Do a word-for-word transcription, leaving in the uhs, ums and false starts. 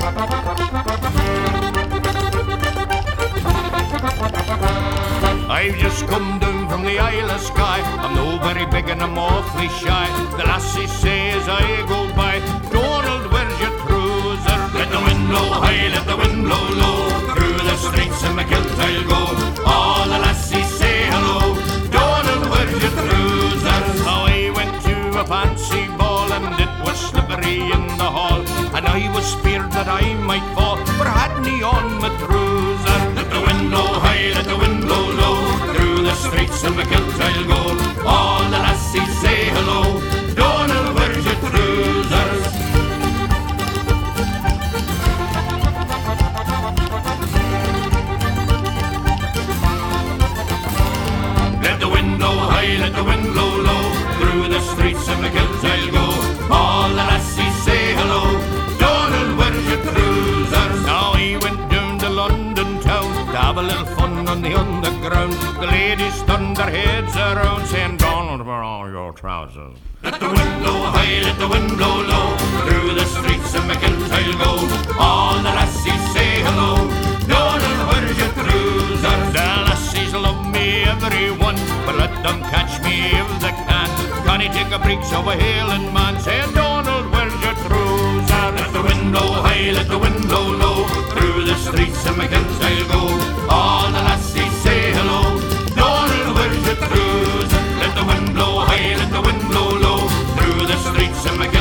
I've just come down from the Isle of Skye. I'm no very big and I'm awfully shy. The lassie says I go by, Donald, where's your trouser? Let the wind blow high, let the wind blow low. Through the streets in my kilt I'll go. All the lassies say hello. Donald, where's your trousers? Now I went to a fancy ball and it was slippery in the hall, and I was feared that I might fall, for I had me on my trouser. Let the wind blow high, let the wind blow low. Through the streets in my kilt I'll go. All the lassies say hello. Donald, where's your trousers? Let the wind blow high, let the wind blow low. Through the streets in my kilt I'll go. All the lassies say hello. Donald, where's your trousers? Now he went down to London town to have a little fun on the underground. The ladies turned their heads around, saying, Donald, where are your trousers? Let the wind blow high, let the wind blow low. Through the streets of my kilt I'll go. All the lassies say hello. Donald, where's your trousers? The lassies love me, everyone, but let them catch me if they can. Can he take a breaks of a hailing man? Say, Donald, where's your trousers? Let the wind blow high, let the wind blow low. Through the streets of my kilt I'll go. All the lassies say hello. Donald, where's your trousers? Let the wind blow high, let the wind blow low. Through the streets of my